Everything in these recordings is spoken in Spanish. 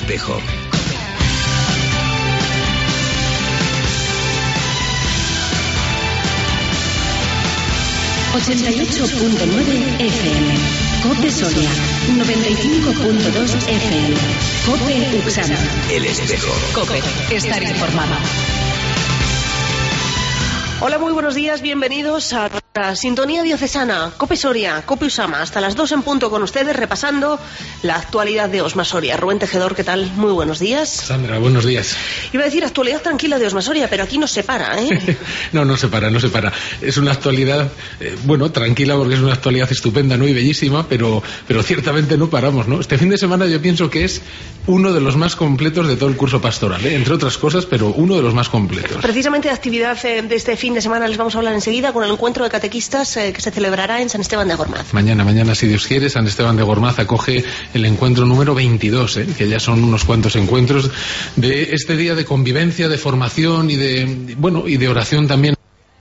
Espejo. ...88.9 FM... COPE Soria... ...95.2 FM... COPE Uxana. El Espejo. COPE. Estar informado. Hola, muy buenos días, bienvenidos a la sintonía diocesana, COPE Soria, COPE Usama, hasta las 2 en punto con ustedes, repasando la actualidad de Osma Soria. Rubén Tejedor, ¿qué tal? Muy buenos días. Sandra, buenos días. Iba a decir actualidad tranquila de Osma Soria, pero aquí no se para, ¿eh? No se para. Es una actualidad, tranquila, porque es una actualidad estupenda, ¿no? Y bellísima, pero ciertamente no paramos, ¿no? Este fin de semana yo pienso que es uno de los más completos de todo el curso pastoral, entre otras cosas, pero uno de los más completos. Precisamente de actividad de este fin de semana les vamos a hablar enseguida con el encuentro de catequistas que se celebrará en San Esteban de Gormaz. Mañana, si Dios quiere, San Esteban de Gormaz acoge el encuentro número 22, que ya son unos cuantos encuentros de este día de convivencia, de formación y de oración también.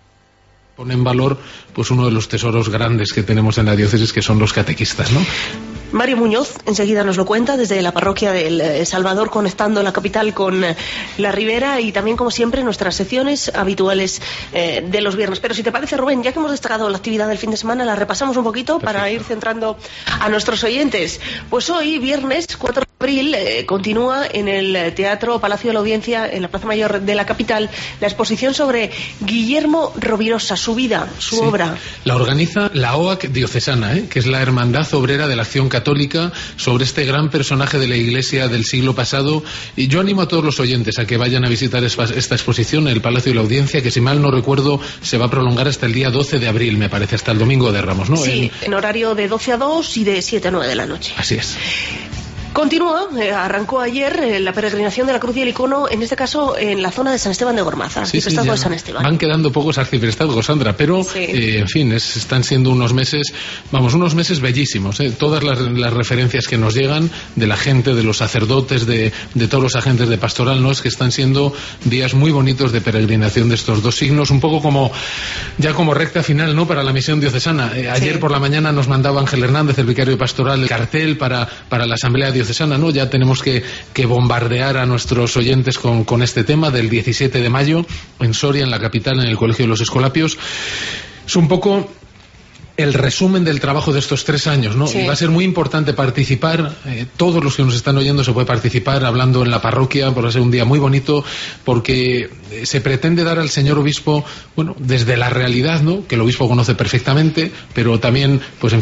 Pone en valor pues uno de los tesoros grandes que tenemos en la diócesis, que son los catequistas, ¿no? Mario Muñoz enseguida nos lo cuenta desde la parroquia del Salvador, conectando la capital con la Ribera, y también, como siempre, nuestras secciones habituales de los viernes. Pero si te parece, Rubén, ya que hemos destacado la actividad del fin de semana, la repasamos un poquito. Perfecto. Para ir centrando a nuestros oyentes. Pues hoy, viernes 4 de abril, continúa en el Teatro Palacio de la Audiencia, en la Plaza Mayor de la capital, la exposición sobre Guillermo Rovirosa, su vida, su obra. La organiza la OAC diocesana, que es la Hermandad Obrera de la Acción Católica, sobre este gran personaje de la Iglesia del siglo pasado. Y yo animo a todos los oyentes a que vayan a visitar esta exposición en el Palacio de la Audiencia, que, si mal no recuerdo, se va a prolongar hasta el día 12 de abril, me parece, hasta el domingo de Ramos, ¿no? Sí, en horario de 12 a 2 y de 7 a 9 de la noche. Así es. Continúa, arrancó ayer la peregrinación de la Cruz y el Icono, en este caso en la zona de San Esteban de Gormaz, arciprestazgo de San Esteban. Van quedando pocos arciprestazgos, Sandra, pero en fin, están siendo unos meses bellísimos, todas las referencias que nos llegan de la gente, de los sacerdotes, de todos los agentes de pastoral, ¿no? Es que están siendo días muy bonitos de peregrinación de estos dos signos, un poco como recta final, ¿no?, para la misión diocesana. Ayer por la mañana nos mandaba Ángel Hernández, el vicario pastoral, el cartel para la asamblea diocesana, ¿no? Ya tenemos que bombardear a nuestros oyentes con este tema del 17 de mayo en Soria, en la capital, en el Colegio de los Escolapios. Es un poco el resumen del trabajo de estos 3 años, ¿no? Sí. Va a ser muy importante participar, todos los que nos están oyendo se puede participar hablando en la parroquia, va a ser un día muy bonito, porque se pretende dar al señor obispo, desde la realidad, ¿no?, que el obispo conoce perfectamente, pero también,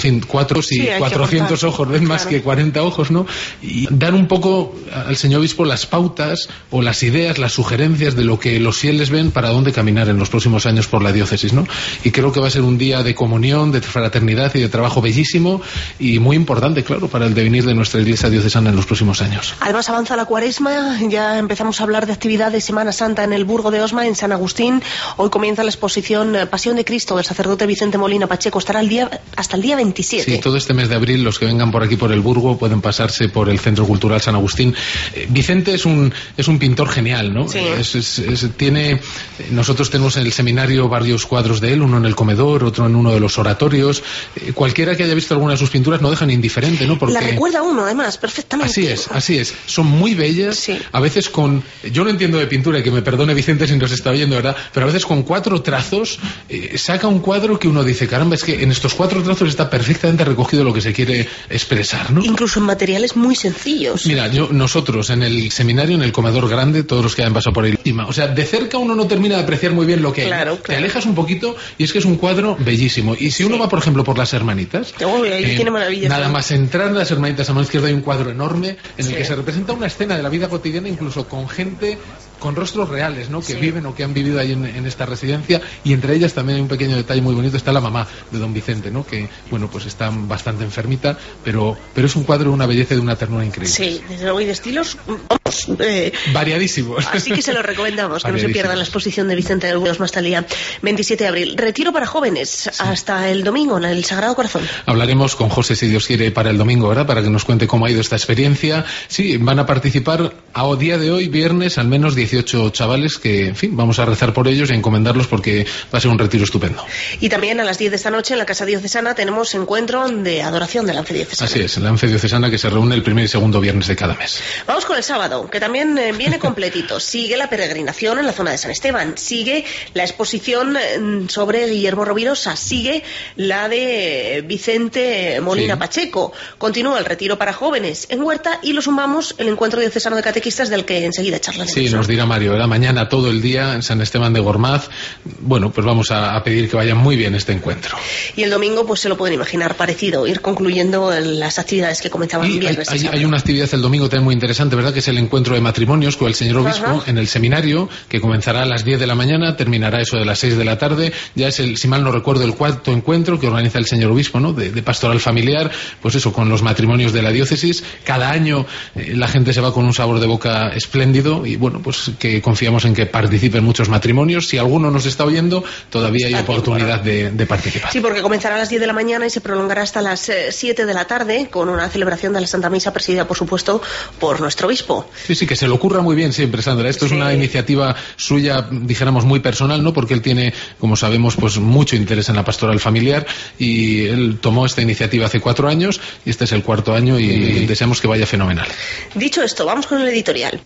400 ojos ven más que 40 ojos, ¿no? Y dar un poco al señor obispo las pautas o las ideas, las sugerencias de lo que los fieles ven para dónde caminar en los próximos años por la diócesis, ¿no? Y creo que va a ser un día de comunión, de fraternidad y de trabajo bellísimo y muy importante, claro, para el devenir de nuestra Iglesia diocesana en los próximos años. Además, avanza la Cuaresma, ya empezamos a hablar de actividad de Semana Santa en el Burgo de Osma, en San Agustín. Hoy comienza la exposición Pasión de Cristo del sacerdote Vicente Molina Pacheco. Estará hasta el día 27. Sí, todo este mes de abril los que vengan por aquí por el Burgo pueden pasarse por el Centro Cultural San Agustín. Vicente es un pintor genial, ¿no? Sí. Nosotros tenemos en el seminario varios cuadros de él, uno en el comedor, otro en uno de los oratorios. Cualquiera que haya visto alguna de sus pinturas no dejan indiferente, ¿no? Porque la recuerda uno, además, perfectamente. Así es. Son muy bellas, a veces yo no entiendo de pintura, y que me perdone Vicente si nos está oyendo, ¿verdad? Pero a veces con 4 trazos saca un cuadro que uno dice, caramba, es que en estos 4 trazos está perfectamente recogido lo que se quiere expresar, ¿no? Incluso en materiales muy sencillos. Mira, nosotros en el seminario, en el comedor grande, todos los que hayan pasado por ahí, o sea, de cerca uno no termina de apreciar muy bien lo que hay. Claro. Te alejas un poquito y es que es un cuadro bellísimo. Y si uno va, por ejemplo, por las Hermanitas, tiene maravillas, nada más entrar en las Hermanitas, a mano izquierda hay un cuadro enorme en el que se representa una escena de la vida cotidiana, incluso con gente con rostros reales, ¿no?, que viven o que han vivido ahí en esta residencia, y entre ellas también hay un pequeño detalle muy bonito, está la mamá de don Vicente, ¿no?, que está bastante enfermita, pero es un cuadro de una belleza y de una ternura increíble. Sí, desde luego, y de estilos variadísimos. Así que se lo recomendamos, que no se pierdan la exposición de Vicente del Osma hasta el día 27 de abril. Retiro para jóvenes hasta el domingo en el Sagrado Corazón. Hablaremos con José, si Dios quiere, para el domingo, ¿verdad?, para que nos cuente cómo ha ido esta experiencia. Sí, van a participar a día de hoy, viernes, al menos 18 18 chavales que, en fin, vamos a rezar por ellos y a encomendarlos porque va a ser un retiro estupendo. Y también a las 10 de esta noche en la Casa Diocesana tenemos encuentro de adoración de la ANFE Diocesana. Así es, la ANFE Diocesana que se reúne el primer y segundo viernes de cada mes. Vamos con el sábado, que también viene completito. Sigue la peregrinación en la zona de San Esteban, sigue la exposición sobre Guillermo Rovirosa, sigue la de Vicente Molina Pacheco, continúa el retiro para jóvenes en Huerta y lo sumamos el encuentro diocesano de catequistas del que enseguida charlaremos. Sí, nos dirá Mario, la mañana todo el día en San Esteban de Gormaz. Bueno, pues vamos a pedir que vaya muy bien este encuentro. Y el domingo, pues se lo pueden imaginar parecido, ir concluyendo las actividades que comenzaban viernes. Hay una actividad el domingo también muy interesante, ¿verdad? Que es el encuentro de matrimonios con el señor obispo en el seminario, que comenzará a las 10 de la mañana, terminará eso de las 6 de la tarde. Ya es si mal no recuerdo, el cuarto encuentro que organiza el señor obispo, ¿no? De pastoral familiar, pues eso, con los matrimonios de la diócesis. Cada año la gente se va con un sabor de boca espléndido y bueno, pues que confiamos en que participen muchos matrimonios. Si alguno nos está oyendo, todavía hay oportunidad de participar. Sí, porque comenzará a las 10 de la mañana y se prolongará hasta las 7 de la tarde con una celebración de la Santa Misa presidida, por supuesto, por nuestro obispo. Sí, que se le ocurra muy bien siempre, Sandra. Esto es una iniciativa suya, dijéramos, muy personal, ¿no? Porque él tiene, como sabemos, pues mucho interés en la pastoral familiar y él tomó esta iniciativa hace 4 años y este es el 4º año y deseamos que vaya fenomenal. Dicho esto, vamos con el editorial.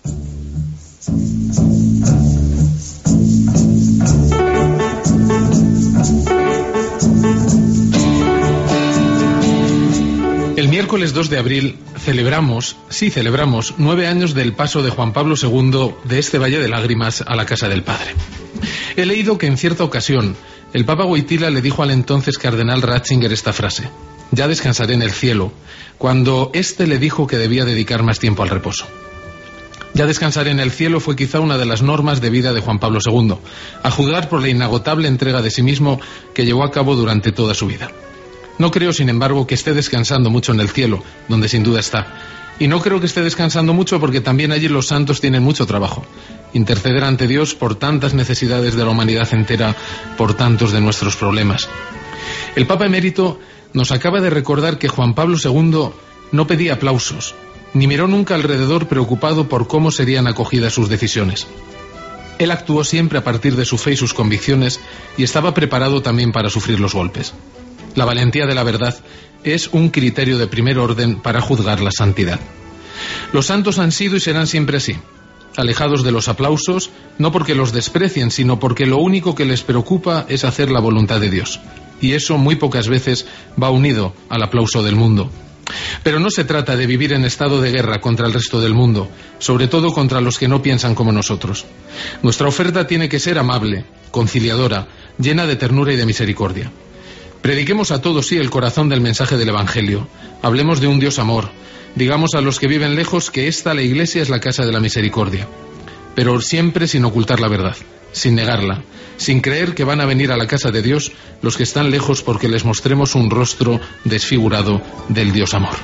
El miércoles 2 de abril celebramos 9 años del paso de Juan Pablo II de este Valle de Lágrimas a la casa del Padre. He leído que en cierta ocasión el Papa Wojtyla le dijo al entonces cardenal Ratzinger esta frase: «Ya descansaré en el cielo», cuando éste le dijo que debía dedicar más tiempo al reposo. Ya descansaré en el cielo fue quizá una de las normas de vida de Juan Pablo II, a juzgar por la inagotable entrega de sí mismo que llevó a cabo durante toda su vida. No creo, sin embargo, que esté descansando mucho en el cielo, donde sin duda está. Y no creo que esté descansando mucho porque también allí los santos tienen mucho trabajo. Interceder ante Dios por tantas necesidades de la humanidad entera, por tantos de nuestros problemas. El Papa Emérito nos acaba de recordar que Juan Pablo II no pedía aplausos, ni miró nunca alrededor preocupado por cómo serían acogidas sus decisiones. Él actuó siempre a partir de su fe y sus convicciones y estaba preparado también para sufrir los golpes. La valentía de la verdad es un criterio de primer orden para juzgar la santidad. Los santos han sido y serán siempre así, alejados de los aplausos, no porque los desprecien, sino porque lo único que les preocupa es hacer la voluntad de Dios. Y eso muy pocas veces va unido al aplauso del mundo. Pero no se trata de vivir en estado de guerra contra el resto del mundo, sobre todo contra los que no piensan como nosotros. Nuestra oferta tiene que ser amable, conciliadora, llena de ternura y de misericordia. Prediquemos a todos, sí, el corazón del mensaje del Evangelio. Hablemos de un Dios amor. Digamos a los que viven lejos que la Iglesia es la casa de la misericordia. Pero siempre sin ocultar la verdad, sin negarla, sin creer que van a venir a la casa de Dios los que están lejos porque les mostremos un rostro desfigurado del Dios amor.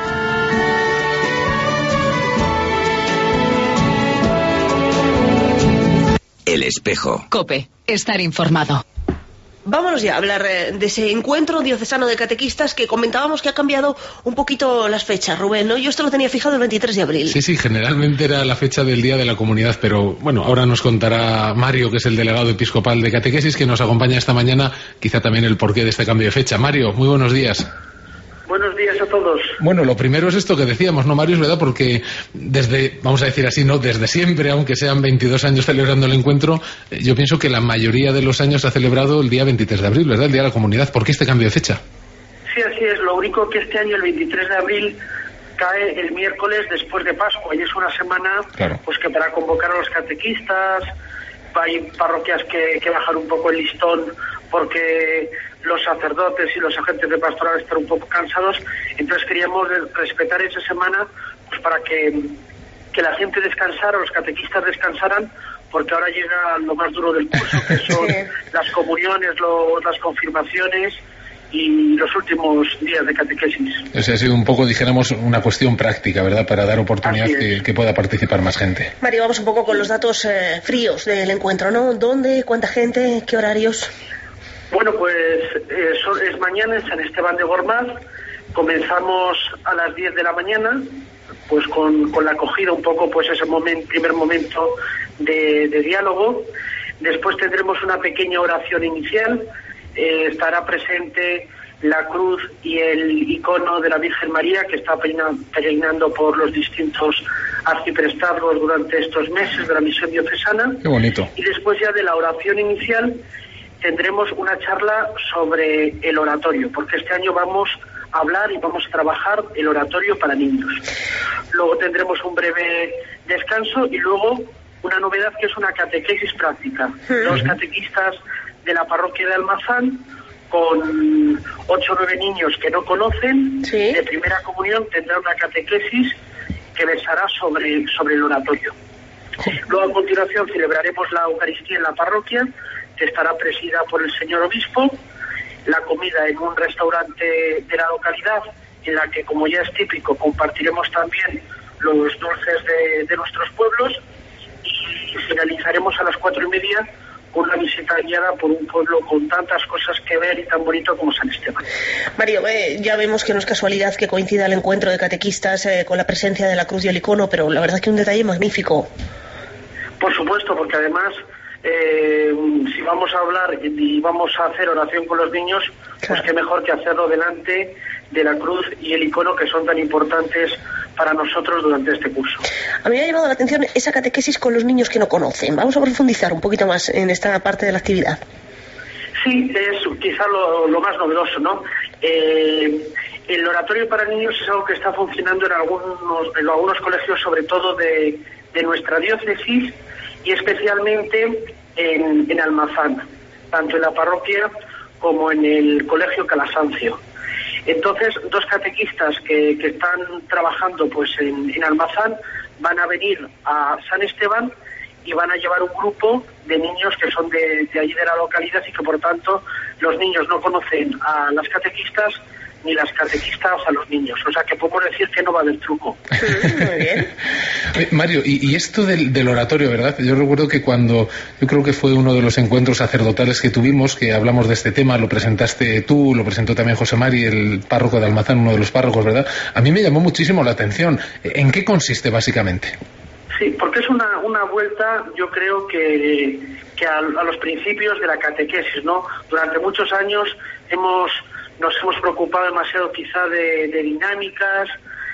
El espejo. COPE, estar informado. Vámonos ya a hablar de ese encuentro diocesano de catequistas que comentábamos que ha cambiado un poquito las fechas, Rubén, ¿no? Yo esto lo tenía fijado el 23 de abril. Sí, generalmente era la fecha del Día de la Comunidad, pero bueno, ahora nos contará Mario, que es el delegado episcopal de catequesis, que nos acompaña esta mañana, quizá también el porqué de este cambio de fecha. Mario, muy buenos días. Buenos días a todos. Bueno, lo primero es esto que decíamos, ¿no, Mario? Es verdad, porque desde, vamos a decir así, no, desde siempre, aunque sean 22 años celebrando el encuentro, yo pienso que la mayoría de los años se ha celebrado el día 23 de abril, ¿verdad? El Día de la Comunidad. ¿Por qué este cambio de fecha? Sí, así es. Lo único que este año, el 23 de abril, cae el miércoles después de Pascua, y es una semana, claro, pues que para convocar a los catequistas, hay parroquias que bajan un poco el listón porque los sacerdotes y los agentes de pastoral están un poco cansados, entonces queríamos respetar esa semana pues para que la gente descansara, los catequistas descansaran, porque ahora llega lo más duro del curso, que son las comuniones, las confirmaciones y los últimos días de catequesis. O sea, ha sido un poco, dijéramos, una cuestión práctica, ¿verdad?, para dar oportunidad que pueda participar más gente. Mario, vamos un poco con los datos fríos del encuentro, ¿no? ¿Dónde? ¿Cuánta gente? ¿Qué horarios? Bueno, pues es mañana en San Esteban de Gormaz. Comenzamos a las 10 de la mañana, pues con la acogida un poco, pues ese primer momento de diálogo. Después tendremos una pequeña oración inicial. Estará presente la cruz y el icono de la Virgen María, que está peregrinando por los distintos arciprestazgos durante estos meses de la misión diocesana. Qué bonito. Y después ya de la oración inicial tendremos una charla sobre el oratorio, porque este año vamos a hablar y vamos a trabajar el oratorio para niños. Luego tendremos un breve descanso y luego una novedad, que es una catequesis práctica. Los catequistas de la parroquia de Almazán, con 8 o 9 niños que no conocen, ¿sí?, de primera comunión, tendrán una catequesis que versará sobre el oratorio. Luego, a continuación, celebraremos la Eucaristía en la parroquia, que estará presidida por el señor obispo. La comida en un restaurante de la localidad, en la que, como ya es típico, compartiremos también los dulces de nuestros pueblos, y finalizaremos a las 4:30 con una visita guiada por un pueblo con tantas cosas que ver y tan bonito como San Esteban. Mario, ya vemos que no es casualidad que coincida el encuentro de catequistas con la presencia de la cruz y el icono, pero la verdad es que un detalle magnífico. Por supuesto, porque además si vamos a hablar y vamos a hacer oración con los niños, pues qué mejor que hacerlo delante de la cruz y el icono, que son tan importantes para nosotros durante este curso. A mí me ha llamado la atención esa catequesis con los niños que no conocen. Vamos a profundizar un poquito más en esta parte de la actividad. Sí, es quizá lo más novedoso, ¿no? El oratorio para niños es algo que está funcionando en algunos colegios, sobre todo de nuestra diócesis, y especialmente en Almazán, tanto en la parroquia como en el colegio Calasancio. Entonces, 2 catequistas que están trabajando pues en Almazán van a venir a San Esteban y van a llevar un grupo de niños que son de allí de la localidad, y que por tanto los niños no conocen a las catequistas ni las catequistas a los niños. O sea que podemos decir que no va a haber truco. Muy bien. Mario, y esto del oratorio, ¿verdad? Yo recuerdo que yo creo que fue uno de los encuentros sacerdotales que tuvimos, que hablamos de este tema, lo presentaste tú, lo presentó también José Mari, el párroco de Almazán, uno de los párrocos, ¿verdad? A mí me llamó muchísimo la atención. ¿En qué consiste básicamente? Sí, porque es una vuelta, yo creo que a los principios de la catequesis, ¿no? Durante muchos años nos hemos preocupado demasiado quizá de dinámicas,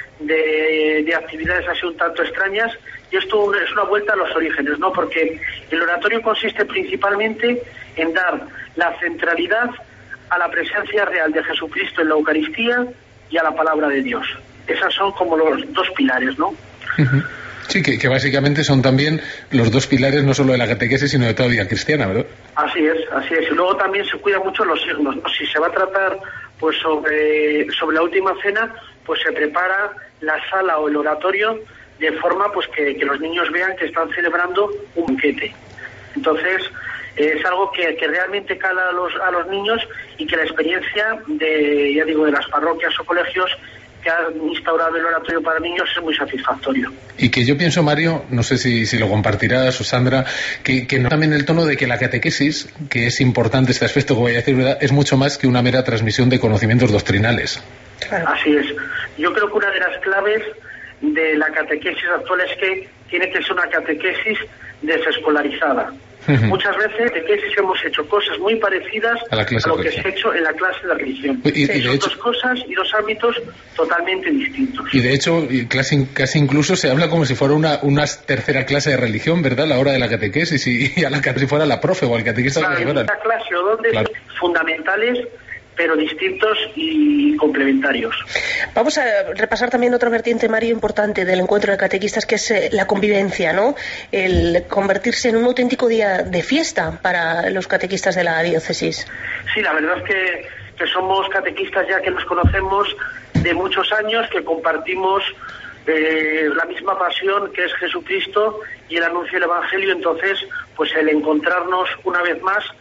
de actividades así un tanto extrañas, y esto es una vuelta a los orígenes, ¿no? Porque el oratorio consiste principalmente en dar la centralidad a la presencia real de Jesucristo en la Eucaristía y a la palabra de Dios. Esas son como los 2 pilares, ¿no? Uh-huh. Sí, que básicamente son también los 2 pilares no solo de la catequesis, sino de toda vida cristiana, ¿verdad? Así es. Y luego también se cuida mucho los signos, ¿no? Si se va a tratar pues sobre la última cena, pues se prepara la sala o el oratorio de forma pues que los niños vean que están celebrando un banquete. Entonces, es algo que realmente cala a los niños, y que la experiencia de las parroquias o colegios que han instaurado el oratorio para niños es muy satisfactorio. Y que yo pienso, Mario, no sé si lo compartirás, o Sandra, que no, también el tono de que la catequesis, que es importante este aspecto que voy a decir, ¿verdad?, es mucho más que una mera transmisión de conocimientos doctrinales. Claro. Así es. Yo creo que una de las claves de la catequesis actual es que tiene que ser una catequesis desescolarizada. Muchas veces hemos hecho cosas muy parecidas a lo que se ha hecho en la clase de religión. Son 2 cosas y 2 ámbitos totalmente distintos. Y de hecho, casi incluso se habla como si fuera una tercera clase de religión, ¿verdad?, a la hora de la catequesis, y a la que si fuera la profe o el catequista. Claro, en esta clase o donde son fundamentales, pero distintos y complementarios. Vamos a repasar también otra vertiente, Mario, importante del encuentro de catequistas, que es la convivencia, ¿no? El convertirse en un auténtico día de fiesta para los catequistas de la diócesis. Sí, la verdad es que somos catequistas ya que nos conocemos de muchos años, que compartimos la misma pasión que es Jesucristo y el anuncio del Evangelio. Entonces, pues el encontrarnos una vez más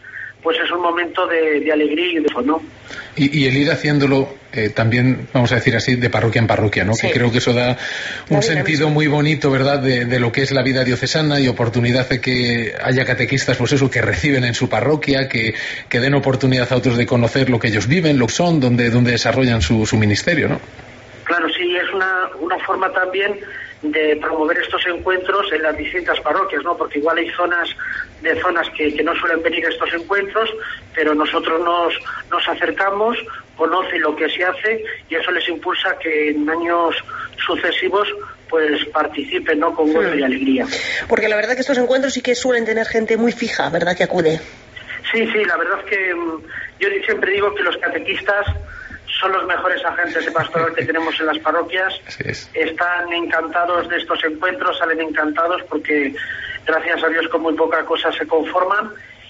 pues es un momento de alegría y de gozo, ¿no? Y el ir haciéndolo también, vamos a decir así, de parroquia en parroquia, ¿no? Sí. Que creo que eso da un sentido muy bonito, ¿verdad?, de lo que es la vida diocesana, y oportunidad de que haya catequistas, pues eso, que reciben en su parroquia, que den oportunidad a otros de conocer lo que ellos viven, lo que son, donde desarrollan su ministerio, ¿no? Claro, sí, es una forma también de promover estos encuentros en las distintas parroquias, ¿no? Porque igual hay zonas que no suelen venir a estos encuentros, pero nosotros nos acercamos, conocen lo que se hace, y eso les impulsa a que en años sucesivos pues participen, ¿no?, con gozo y alegría. Porque la verdad que estos encuentros sí que suelen tener gente muy fija, ¿verdad?, que acude. Sí, la verdad es que yo siempre digo que los catequistas son los mejores agentes de pastoral que tenemos en las parroquias. Están encantados de estos encuentros, salen encantados porque gracias a Dios con muy poca cosa se conforman,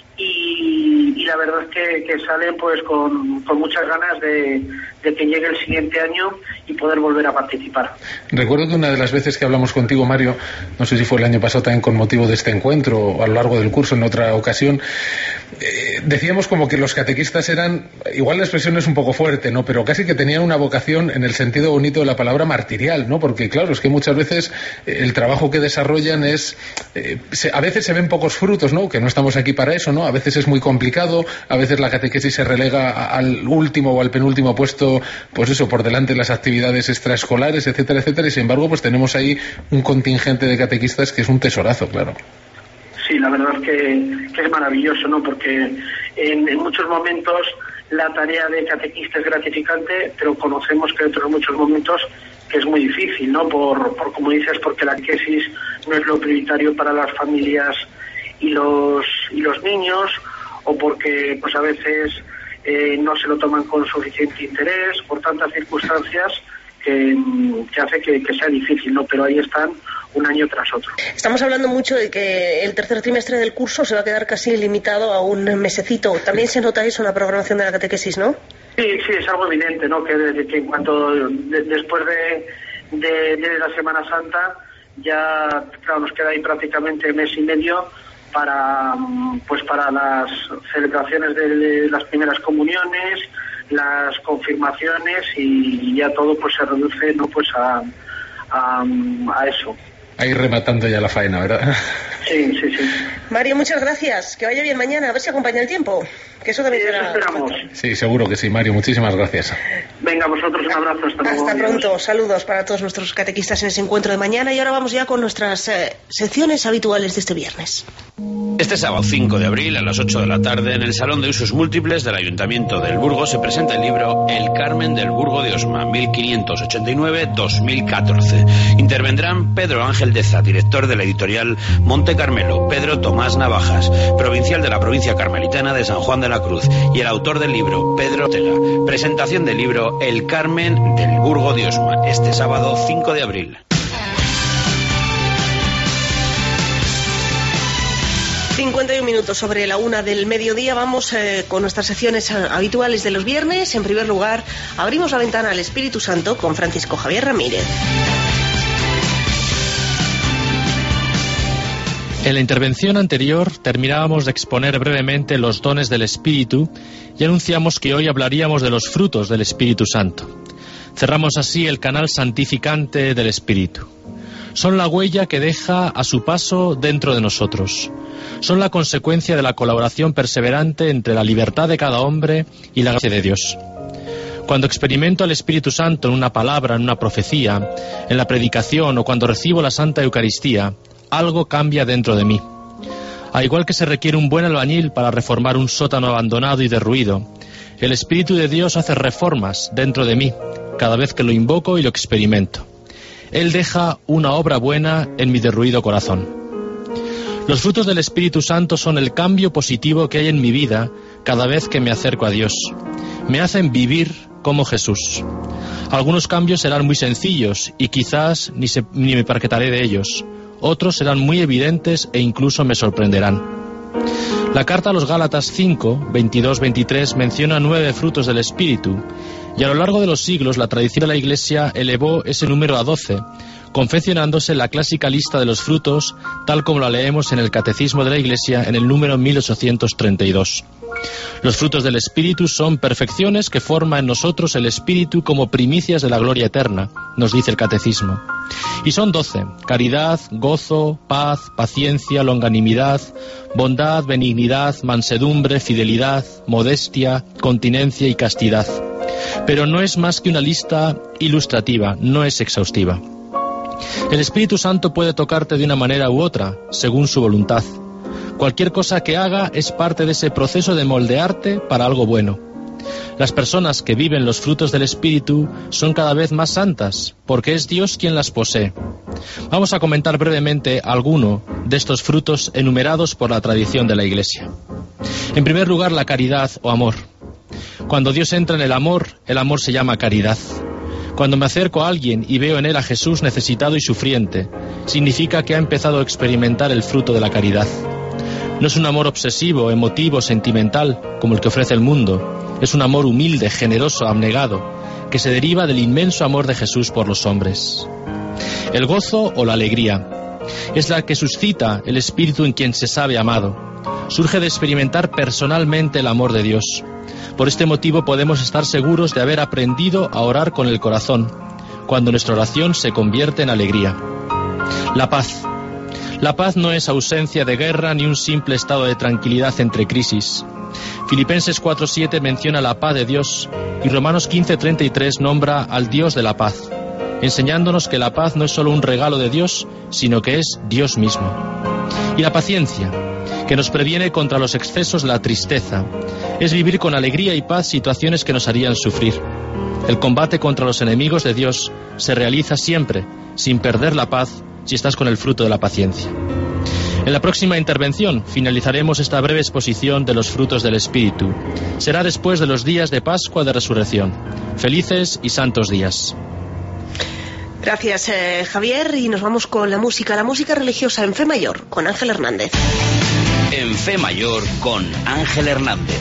y la verdad es que salen pues con muchas ganas de que llegue el siguiente año y poder volver a participar. Recuerdo que una de las veces que hablamos contigo, Mario, no sé si fue el año pasado también con motivo de este encuentro o a lo largo del curso en otra ocasión, decíamos como que los catequistas eran, igual la expresión es un poco fuerte, ¿no?, pero casi que tenían una vocación en el sentido bonito de la palabra martirial, ¿no?, porque claro, es que muchas veces el trabajo que desarrollan es, a veces se ven pocos frutos, ¿no?, que no estamos aquí para eso, ¿no?, a veces es muy complicado, a veces la catequesis se relega al último o al penúltimo puesto, pues eso, por delante de las actividades extraescolares, etcétera, etcétera, y sin embargo pues tenemos ahí un contingente de catequistas que es un tesorazo, claro. Sí, la verdad que es maravilloso, ¿no?, porque en muchos momentos la tarea de catequista es gratificante, pero conocemos que hay otros muchos momentos que es muy difícil, ¿no?, por como dices, porque la catequesis no es lo prioritario para las familias y los niños, o porque pues a veces no se lo toman con suficiente interés, por tantas circunstancias que hace que sea difícil, ¿no? Pero ahí están un año tras otro. Estamos hablando mucho de que el tercer trimestre del curso se va a quedar casi limitado a un mesecito. También se nota eso en la programación de la catequesis, ¿no? Sí, es algo evidente, ¿no?, que en cuanto después de la Semana Santa ya, claro, nos queda ahí prácticamente mes y medio para las celebraciones de las primeras comuniones, las confirmaciones, y ya todo pues se reduce, ¿no?, pues a eso. Ahí rematando ya la faena, ¿verdad? Sí. Mario, muchas gracias. Que vaya bien mañana. A ver si acompaña el tiempo. Que eso también será... esperamos. Sí, seguro que sí, Mario. Muchísimas gracias. Venga, vosotros un abrazo. Hasta pronto. Saludos para todos nuestros catequistas en ese encuentro de mañana. Y ahora vamos ya con nuestras secciones habituales de este viernes. Este sábado 5 de abril a las 8 de la tarde en el Salón de Usos Múltiples del Ayuntamiento del Burgo se presenta el libro El Carmen del Burgo de Osma, 1589-2014. Intervendrán Pedro Ángel Deza, director de la editorial Monte Carmelo, Pedro Tomás Navajas, provincial de la provincia carmelitana de San Juan de la Cruz, y el autor del libro, Pedro Ortega. Presentación del libro El Carmen del Burgo de Osma, este sábado 5 de abril. 51 minutos sobre la 1 del mediodía. Vamos con nuestras secciones habituales de los viernes. En primer lugar, abrimos la ventana al Espíritu Santo con Francisco Javier Ramírez. En la intervención anterior terminábamos de exponer brevemente los dones del Espíritu y anunciamos que hoy hablaríamos de los frutos del Espíritu Santo. Cerramos así el canal santificante del Espíritu. Son la huella que deja a su paso dentro de nosotros. Son la consecuencia de la colaboración perseverante entre la libertad de cada hombre y la gracia de Dios. Cuando experimento al Espíritu Santo en una palabra, en una profecía, en la predicación o cuando recibo la Santa Eucaristía, algo cambia dentro de mí. Al igual que se requiere un buen albañil para reformar un sótano abandonado y derruido, el Espíritu de Dios hace reformas dentro de mí cada vez que lo invoco y lo experimento. Él deja una obra buena en mi derruido corazón. Los frutos del Espíritu Santo son el cambio positivo que hay en mi vida cada vez que me acerco a Dios. Me hacen vivir como Jesús. Algunos cambios serán muy sencillos y quizás ni me percataré de ellos. Otros serán muy evidentes e incluso me sorprenderán. La carta a los Gálatas 5, 22-23 menciona 9 frutos del Espíritu, y a lo largo de los siglos la tradición de la Iglesia elevó ese número a 12, confeccionándose la clásica lista de los frutos, tal como la leemos en el Catecismo de la Iglesia en el número 1832. Los frutos del Espíritu son perfecciones que forma en nosotros el Espíritu como primicias de la gloria eterna, nos dice el Catecismo. Y son 12: caridad, gozo, paz, paciencia, longanimidad, bondad, benignidad, mansedumbre, fidelidad, modestia, continencia y castidad. Pero no es más que una lista ilustrativa, no es exhaustiva. El Espíritu Santo puede tocarte de una manera u otra, según su voluntad. Cualquier cosa que haga es parte de ese proceso de moldearte para algo bueno. Las personas que viven los frutos del Espíritu son cada vez más santas, porque es Dios quien las posee. Vamos a comentar brevemente alguno de estos frutos enumerados por la tradición de la Iglesia. En primer lugar, la caridad o amor. Cuando Dios entra en el amor se llama caridad. Cuando me acerco a alguien y veo en él a Jesús necesitado y sufriente, significa que ha empezado a experimentar el fruto de la caridad. No es un amor obsesivo, emotivo, sentimental, como el que ofrece el mundo. Es un amor humilde, generoso, abnegado, que se deriva del inmenso amor de Jesús por los hombres. El gozo o la alegría es la que suscita el espíritu en quien se sabe amado. Surge de experimentar personalmente el amor de Dios. Por este motivo podemos estar seguros de haber aprendido a orar con el corazón, cuando nuestra oración se convierte en alegría. La paz. La paz no es ausencia de guerra ni un simple estado de tranquilidad entre crisis. Filipenses 4:7 menciona la paz de Dios y Romanos 15:33 nombra al Dios de la paz, enseñándonos que la paz no es solo un regalo de Dios, sino que es Dios mismo. Y la paciencia, que nos previene contra los excesos de la tristeza, es vivir con alegría y paz situaciones que nos harían sufrir. El combate contra los enemigos de Dios se realiza siempre, sin perder la paz, si estás con el fruto de la paciencia. En la próxima intervención finalizaremos esta breve exposición de los frutos del Espíritu. Será después de los días de Pascua de Resurrección. Felices y santos días. Gracias, Javier, y nos vamos con la música religiosa en Fe Mayor, con Ángel Hernández. En Fe Mayor, con Ángel Hernández.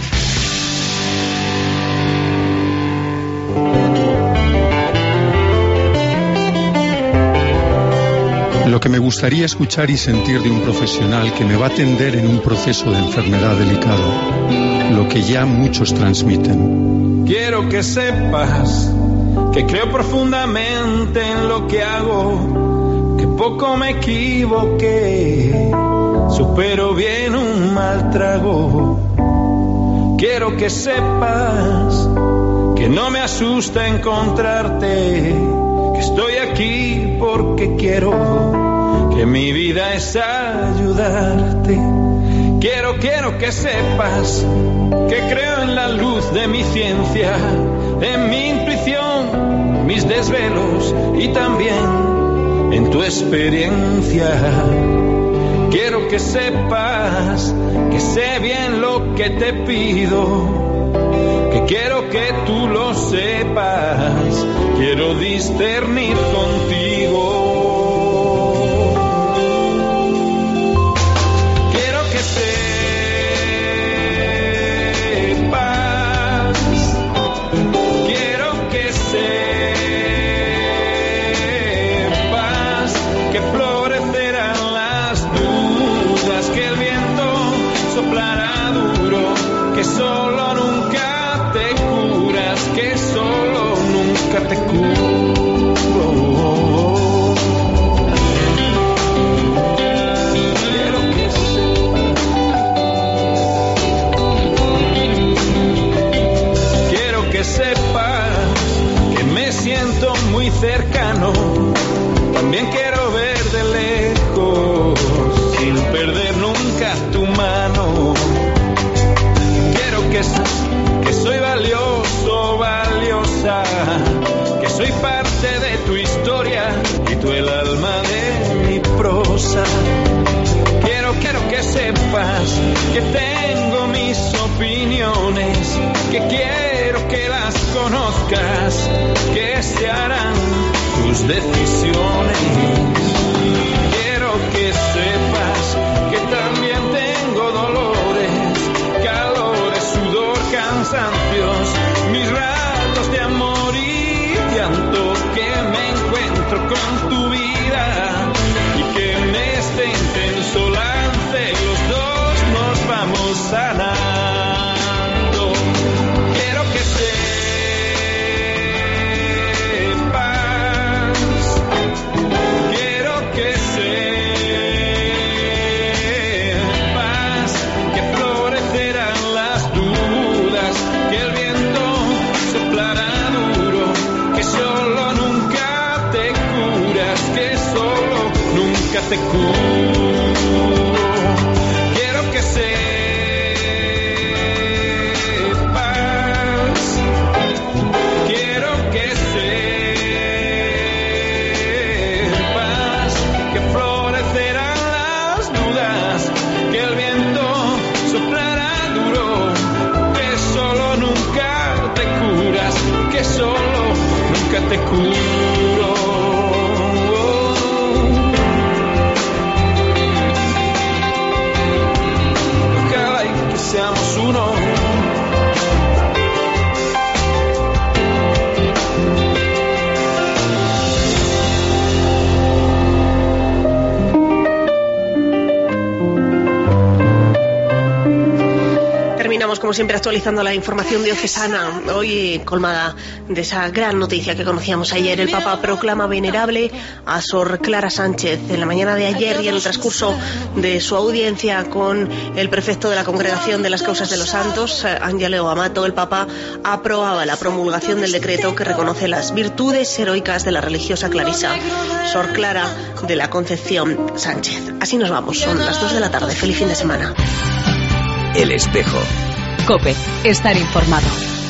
Lo que me gustaría escuchar y sentir de un profesional que me va a atender en un proceso de enfermedad delicado, lo que ya muchos transmiten. Quiero que sepas que creo profundamente en lo que hago, que poco me equivoqué, supero bien un mal trago. Quiero que sepas que no me asusta encontrarte, que estoy aquí porque quiero, que mi vida es ayudarte. Quiero que sepas que creo en la luz de mi ciencia, en mi intuición, mis desvelos y también en tu experiencia. Quiero que sepas que sé bien lo que te pido, que quiero que tú lo sepas, quiero discernir contigo. Quiero que sepas, quiero que sepas que florecerán las dudas, que el viento soplará duro, que solo nunca te curas, que solo nunca te curo. Quiero que sepas que me siento muy cercano, también quiero ver de lejos, sin perder nunca tu mano. Quiero que soy valioso, valiosa, que soy parte de tu historia y tú el alma de mi prosa. Quiero que sepas que tengo mis opiniones, que quiero que las conozcas, que se harán tus decisiones. Quiero que sepas que también tengo dolores, calores, sudor, cansancios, mis ratos de amor y llanto, que me encuentro con tu vida y que en este intenso lance los dos nos vamos a dar. te curo. Quiero que sepas que florecerán las dudas, que el viento soplará duro, que solo nunca te curas, que solo nunca te curo. Ojalá y que seamos uno. Terminamos, como siempre, actualizando la información diocesana, hoy colmada de esa gran noticia que conocíamos ayer. El Papa proclama venerable a Sor Clara Sánchez. En la mañana de ayer y en el transcurso de su audiencia con el prefecto de la Congregación de las Causas de los Santos, Angelo Amato, el Papa aprobaba la promulgación del decreto que reconoce las virtudes heroicas de la religiosa clarisa Sor Clara de la Concepción Sánchez. Así nos vamos, son las 2 de la tarde. Feliz fin de semana. El Espejo. COPE. Estar informado.